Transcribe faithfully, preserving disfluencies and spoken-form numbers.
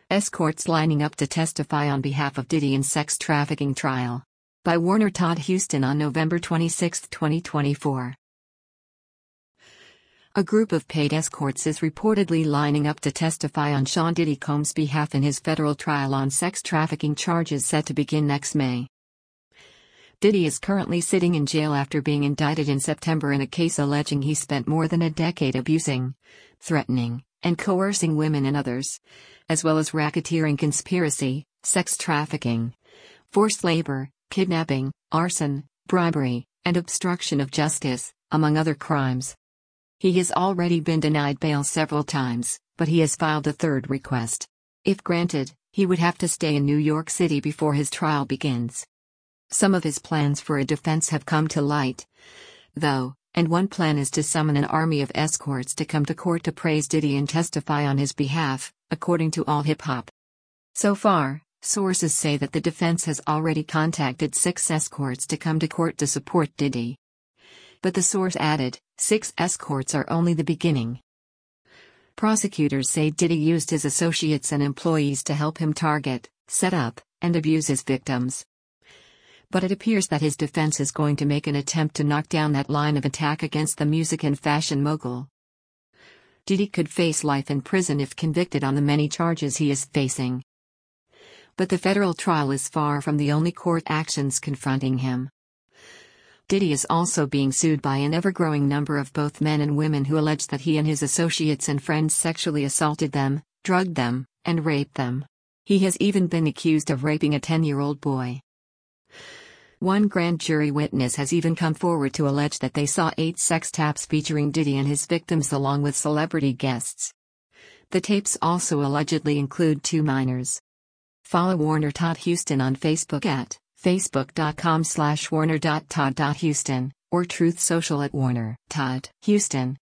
Escorts lining up to testify on behalf of Diddy in sex trafficking trial. By Warner Todd Houston on November twenty-sixth, twenty twenty-four. A group of paid escorts is reportedly lining up to testify on Sean Diddy Combs' behalf in his federal trial on sex trafficking charges set to begin next May. Diddy is currently sitting in jail after being indicted in September in a case alleging he spent more than a decade abusing, threatening, and coercing women and others, as well as racketeering conspiracy, sex trafficking, forced labor, kidnapping, arson, bribery, and obstruction of justice, among other crimes. He has already been denied bail several times, but he has filed a third request. If granted, he would have to stay in New York City before his trial begins. Some of his plans for a defense have come to light, though, and one plan is to summon an army of escorts to come to court to praise Diddy and testify on his behalf, according to All Hip Hop. So far, sources say that the defense has already contacted six escorts to come to court to support Diddy. But the source added, six escorts are only the beginning. Prosecutors say Diddy used his associates and employees to help him target, set up, and abuse his victims. But it appears that his defense is going to make an attempt to knock down that line of attack against the music and fashion mogul. Diddy could face life in prison if convicted on the many charges he is facing. But the federal trial is far from the only court actions confronting him. Diddy is also being sued by an ever-growing number of both men and women who allege that he and his associates and friends sexually assaulted them, drugged them, and raped them. He has even been accused of raping a ten-year-old boy. One grand jury witness has even come forward to allege that they saw eight sex tapes featuring Diddy and his victims along with celebrity guests. The tapes also allegedly include two minors. Follow Warner Todd Houston on Facebook at facebook.com slash warner.todd.houston or Truth Social at Warner Todd Houston.